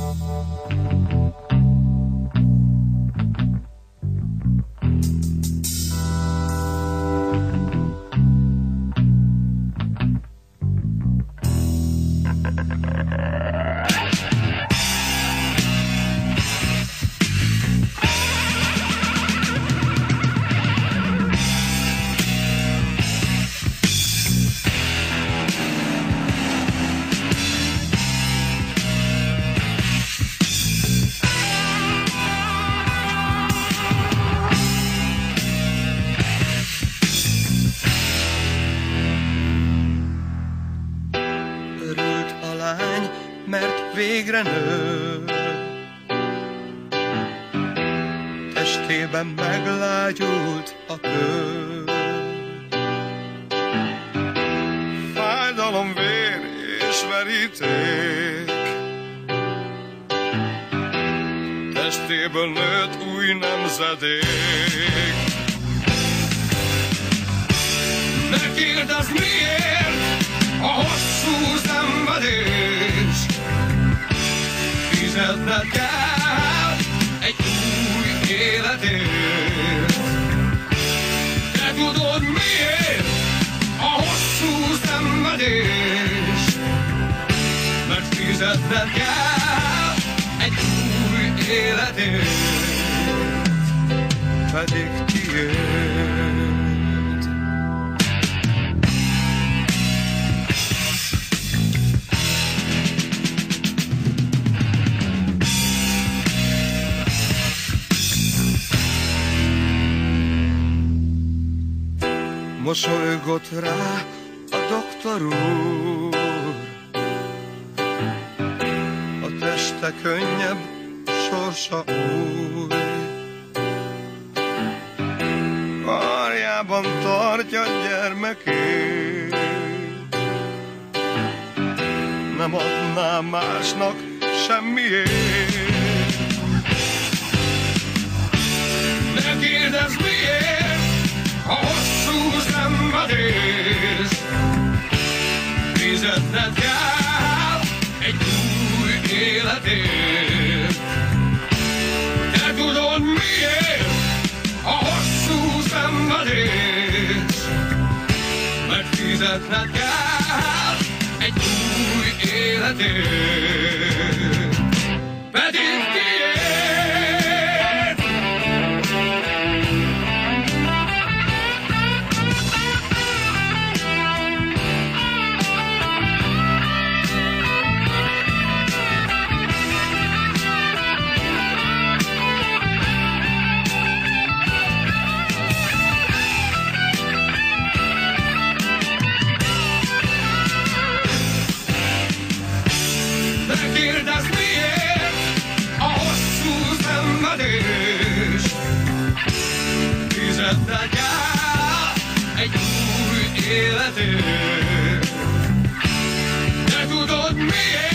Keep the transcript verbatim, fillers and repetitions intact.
Mert végre nő, testében meglágyult a kő. Fájdalom, vér és veríték, testéből nőtt új nemzedék. Ne kérdezz miért a hosszú szenvedés, fizetned kell egy új életért. Te tudod miért a hosszú szenvedés, mert fizetned kell egy új életért, pedig tiéd. Mosolygott rá a doktor úr, a teste könnyebb, sorsa új. Karjában tartja gyermekét, nem adná másnak semmiért. Ne kérdezz miért a hosszú szenvedés, fizetned kell egy új életért. Te tudod miért a hosszú szenvedés, mert fizetned kell egy új életért, pedig tiéd. Ne kérdezz miért a hosszú szenvedés, fizetned kell egy új életért. Te tudod miért